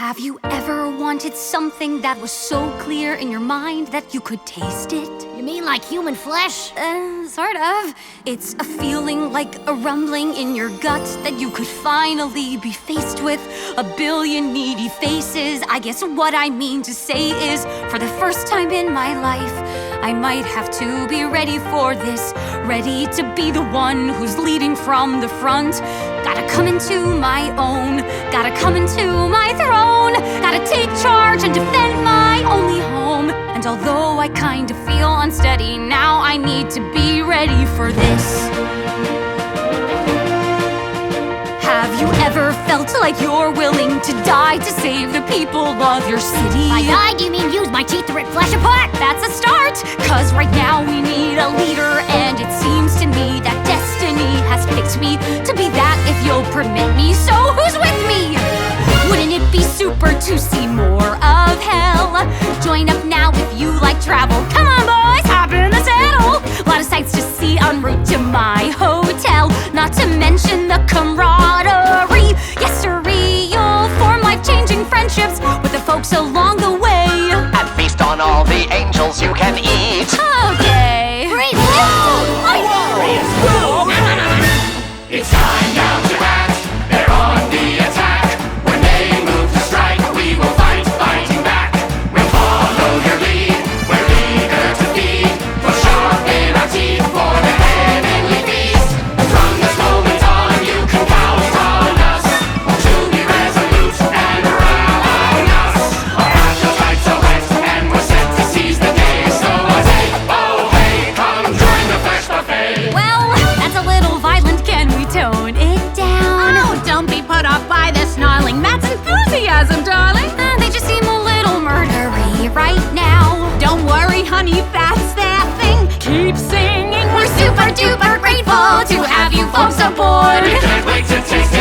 Have you ever wanted something that was so clear in your mind that you could taste it? You mean like human flesh? Sort of. It's a feeling like a rumbling in your gut that you could finally be faced with a billion needy faces. I guess what I mean to say is, for the first time in my life, I might have to be ready for this, ready to be the one who's leading from the front. Gotta come into my own, gotta come into my throne, gotta take charge and defend my only home. And although I kind of feel unsteady now, I need to be ready for this. Have you ever felt like you're willing to die to save the people of your city? By die, do you mean use my teeth to rip flesh apart? That's a start, 'cause right now we need a leader, and it seems to me that destiny has picked me to be that, if you'll permit me. So who's with me? Wouldn't it be super to see more of hell? Join up now if you like travel. Come on boys, hop in the saddle. A lot of sights to see en route to my hotel, not to mention the camaraderie. Yes sirree, you'll form life-changing friendships with the folks along the way, and feast on all the angels you can eat. Okay. Great! Warriors, go! It's time now to act. They're on the attack. When they move to strike, we will fight, fighting back. We'll follow your lead. We're eager to feed. We'll sharpen our teeth for the heavenly feast. From this moment on, you can count on us to be resolute and around us. Our appetites are wet and we're set to seize the day. So I say, oh hey, come join the flesh buffet. Well, that's a little violent. Can we tone it down? Oh, don't be put off by the snarling. That's enthusiasm, darling. They just seem a little murdery right now. Don't worry, honey, that's that thing. Keep singing. We're super duper grateful to have you folks aboard. We can't wait to taste it.